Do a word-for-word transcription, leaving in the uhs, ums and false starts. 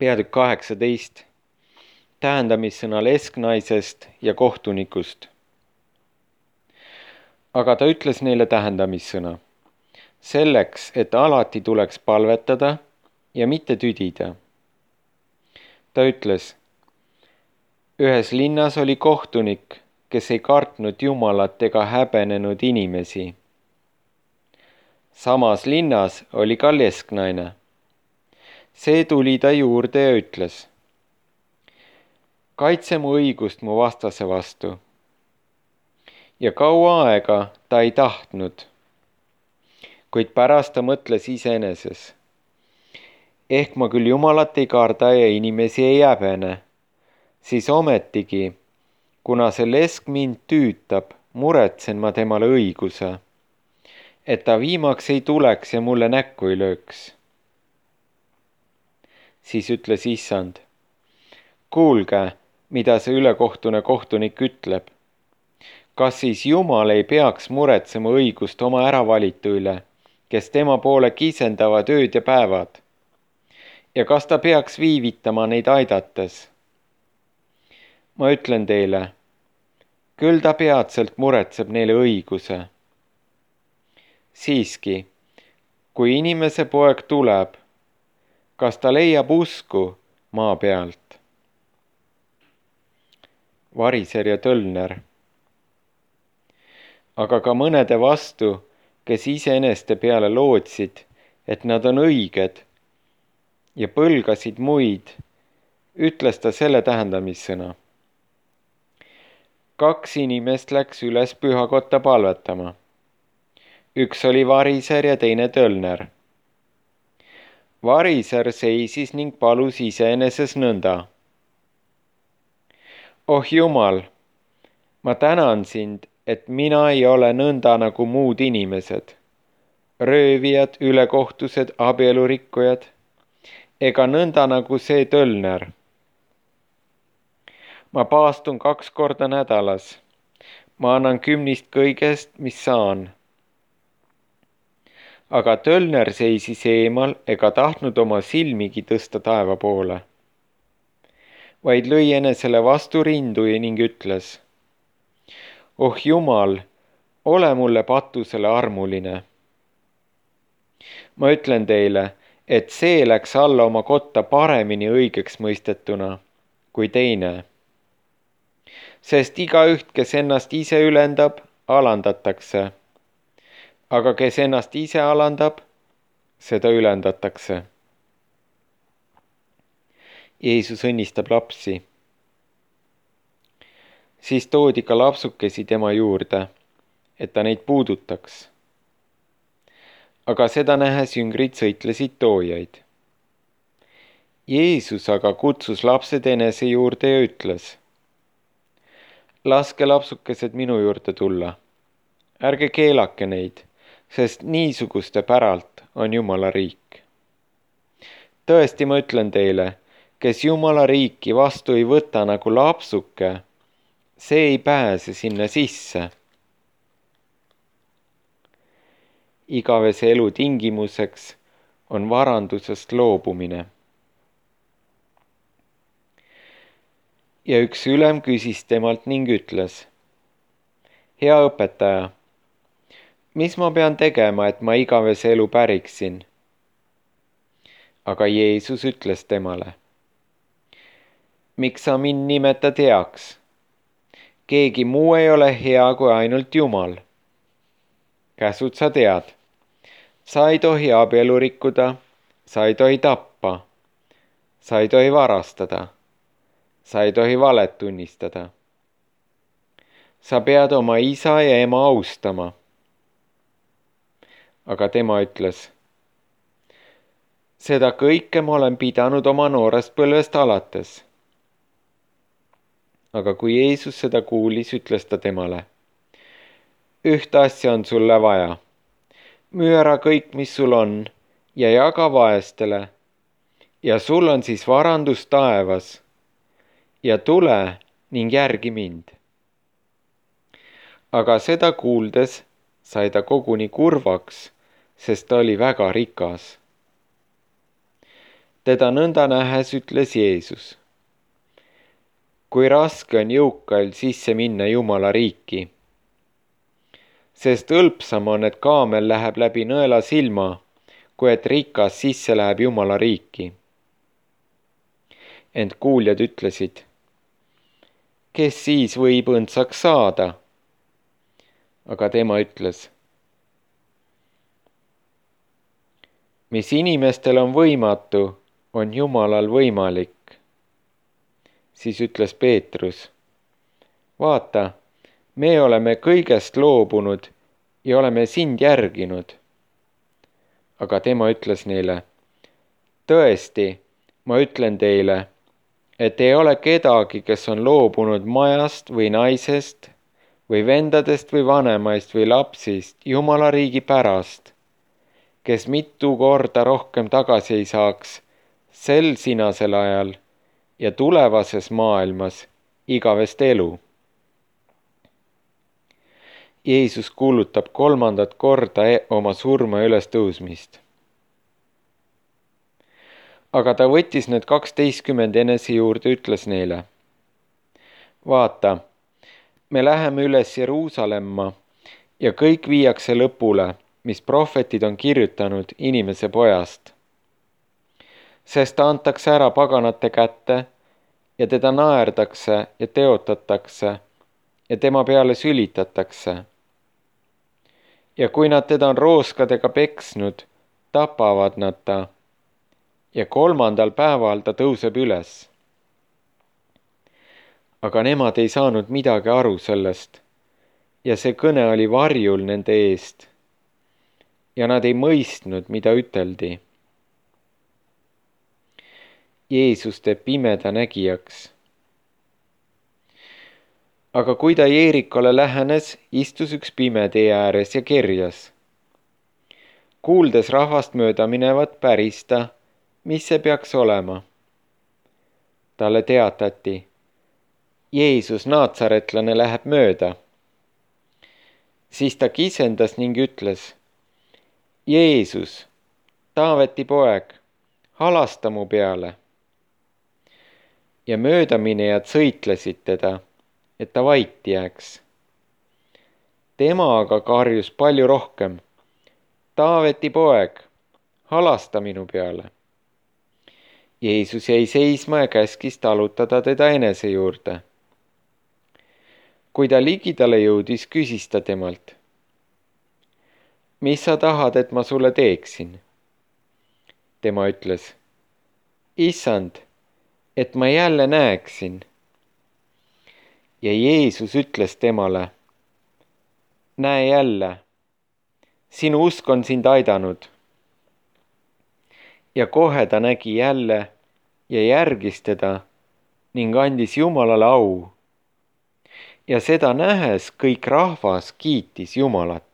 Peatükk kaheksateist. Tähendamissõna lesknaisest ja kohtunikust. Aga ta ütles neile tähendamissõna. Selleks, et alati tuleks palvetada ja mitte tüdida. Ta ütles, ühes linnas oli kohtunik, kes ei kartnud Jumalat ega häbenenud inimesi. Samas linnas oli ka lesknaine. See tuli ta juurde ja ütles, kaitse mu õigust mu vastase vastu. Ja kaua aega ta ei tahtnud, kuid pärast ta mõtles iseeneses. Ehk ma küll Jumalat ei karda ja inimesi ei häbene, siis ometigi, kuna see lesk mind tüütab, muretsen ma temale õiguse, et ta viimaks ei tuleks ja mulle näkku ei lööks. Siis ütles issand, kuulge, mida see ülekohtune kohtunik ütleb. Kas siis Jumal ei peaks muretsema õigust oma äravalitu üle, kes tema poole kisendavad ööd ja päevad? Ja kas ta peaks viivitama neid aidates? Ma ütlen teile, küll ta peatselt muretseb neile õiguse. Siiski, kui inimese poeg tuleb, kas ta leiab usku maa pealt? Variser ja tölner. Aga ka mõnede vastu, kes iseeneste peale lootsid, et nad on õiged ja põlgasid muid, ütles ta selle tähendamissõna. Kaks inimest läks üles pühakotta palvetama. Üks oli variser ja teine tölner. Variser seisis ning palus iseeneses nõnda. Oh Jumal, ma tänan sind, et mina ei ole nõnda nagu muud inimesed, röövijad, ülekohtused, abielurikkujad, ega nõnda nagu see tölner. Ma paastun kaks korda nädalas, ma annan kümnist kõigest, mis saan. Aga tölner seisis eemal ega tahtnud oma silmigi tõsta taeva poole, vaid lõi enesele vastu rindu ning ütles, oh Jumal, ole mulle patusele armuline. Ma ütlen teile, et see läks alla oma kotta paremini õigeks mõistetuna kui teine. Sest igaüht, kes ennast ise ülendab, alandatakse. Aga kes ennast ise alandab, seda ülendatakse. Jeesus õnnistab lapsi. Siis toodi ka lapsukesi tema juurde, et ta neid puudutaks. Aga seda nähes jüngrid sõitlesid toojaid. Jeesus aga kutsus lapsed enese juurde ja ütles, laske lapsukesed minu juurde tulla. Ärge keelake neid, sest niisuguste päralt on Jumala riik. Tõesti ma ütlen teile, kes Jumala riiki vastu ei võta nagu lapsuke, see ei pääse sinna sisse. Igavese elu tingimuseks on varandusest loobumine. Ja üks ülem küsis temalt ning ütles, hea õpetaja, mis ma pean tegema, et ma igavese elu päriksin? Aga Jeesus ütles temale, miks sa mind nimetad heaks? Keegi muu ei ole hea kui ainult Jumal. Käsud sa tead, sa ei tohi abielu rikkuda, sa ei tohi tappa, sa ei tohi varastada, sa ei tohi valet tunnistada. Sa pead oma isa ja ema austama. Aga tema ütles, seda kõike ma olen pidanud oma noorest põlvest alates. Aga kui Jeesus seda kuulis, ütles ta temale, ühte asja on sulle vaja. Müü ära kõik, mis sul on, ja jaga vaestele, ja sul on siis varandus taevas, ja tule ning järgi mind. Aga seda kuuldes sai ta koguni kurvaks, sest ta oli väga rikas. teda nõnda nähes ütles Jeesus: kui raske on jõukail sisse minna Jumala riiki, sest õlpsam on, et kaamel läheb läbi nõela silma, kui et rikas sisse läheb Jumala riiki. Ent kuuljad ütlesid: kes siis võib õndsaks saada? Aga tema ütles: mis inimestel on võimatu, on Jumalal võimalik. Siis ütles Peetrus: vaata, me oleme kõigest loobunud ja oleme sind järginud. Aga tema ütles neile: tõesti, ma ütlen teile, et ei ole kedagi, kes on loobunud majast või naisest või vendadest või vanemaist või lapsist Jumala riigi pärast, kes mitu korda rohkem tagasi ei saaks sel sinasel ajal ja tulevases maailmas igavest elu. Jeesus kuulutab kolmandat korda oma surma ülestõusmist. Aga ta võttis need kaksteistkümmend enese juurde, ütles neile: vaata, me läheme üles Jeruusalemma ja kõik viiakse lõpule, mis prohvetid on kirjutanud inimese pojast. Sest ta antakse ära paganate kätte ja teda naerdakse ja teotatakse ja tema peale sülitatakse. Ja kui nad teda on rooskadega peksnud, tapavad nad ta ja kolmandal päeval ta tõuseb üles. Aga nemad ei saanud midagi aru sellest ja see kõne oli varjul nende eest ja nad ei mõistnud, mida üteldi. Jeesus teeb pimeda nägijaks. Aga kui ta Jeerikole lähenes, istus üks pime tee ääres ja kerjas. Kuuldes rahvast mööda minevat, päris ta, mis see peaks olema. Talle teatati: Jeesus naatsaretlane läheb mööda. Siis ta kisendas ning ütles: Jeesus, Taaveti poeg, halasta mu peale. Ja möödaminejad sõitlesid teda, et ta vait jääks. Tema aga karjus palju rohkem: Taaveti poeg, halasta minu peale. Jeesus jäi seisma ja käskis talutada teda enese juurde. Kui ta ligidale jõudis, küsis ta temalt: mis sa tahad, et ma sulle teeksin? Tema ütles: Issand, et ma jälle näeksin. Ja Jeesus ütles temale: näe jälle, sinu usk on sind aidanud. Ja kohe ta nägi jälle ja järgis teda ning andis Jumalale au. Ja seda nähes kõik rahvas kiitis Jumalat.